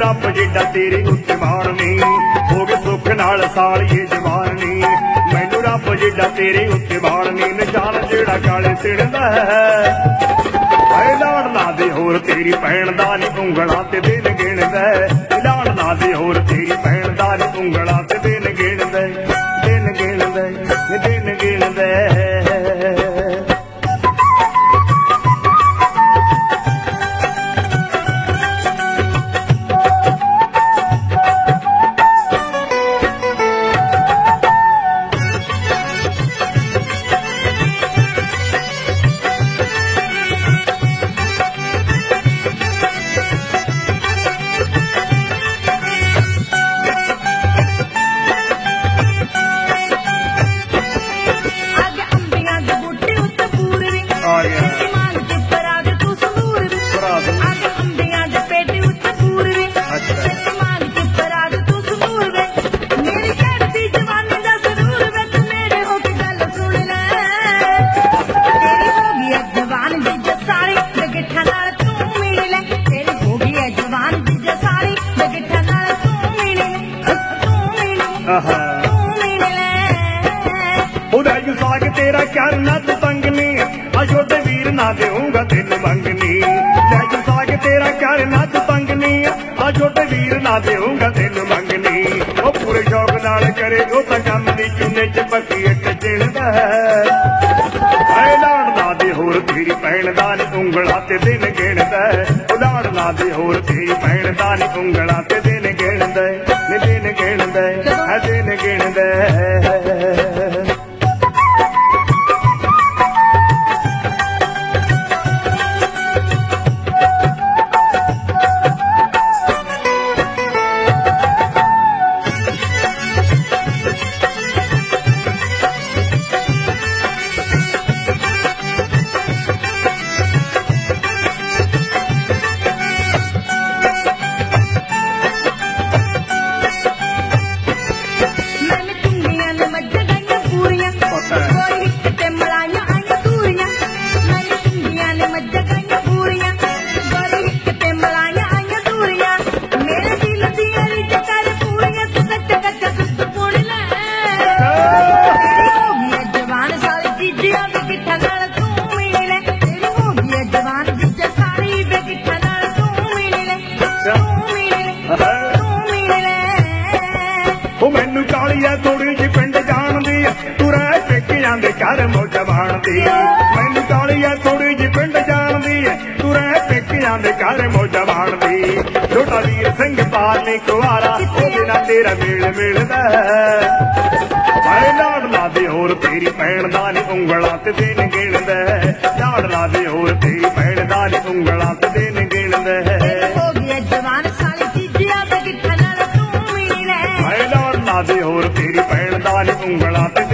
रब जिड्डा तेरे उत्ते माण नी हो गए सुख नाल सालिए जवान नी मैनू रब जिड्डा तेरे उत्ते माण नी निशान जेड़ा काले तिड़दा है लाड़ ला दे होर तेरी भैन दा नी उंगलां ते दिन गिणदा लाड़ ला दे होर तेरी भैन दा नी उंगलां ते दिन गिणदा दिन गिणदा दिन गिणदा तेरा करना तू तंगनी छोटे वीर ना देऊंगा तेन मंगनी साग तेरा करना तू तंगनी छोटे वीर ना देऊंगा तेन मंगनी वो पूरे शौक नाल करे वो तो कम दी चुने च पक्की एक चिड़दा है लाड़ ला दे होर तेरी भैन दा नी उंगलां ते दिन गिणदा लाड़ ला दे होर तेरी भैन दा नी उंगलां ते दिन गिणदा दिन गिणदा दिन गिणदा मैनू काली थोड़ी जी पिंड जानदी तू रह पेकियां दे घर मौज माणदी मैनू काली थोड़ी जी पिंड जानदी तू रह पेकियां दे घर मौज माणदी छोटा वीर सिंह पालनी कुआरा ओदे नाल तेरा मेल मिलदा है लाड़ ला दे होर तेरी भैन दा नी उंगलां ते दिन गिणदा लाड़ ला दे होर तेरी भैन दा नी उंगलां ते दिन गिणदा हो गया जवान साली चीजिया ते गिट्ठा नाल तू मिले लाड़ ला दे होर तेरी भैन दा नी उंगलां ते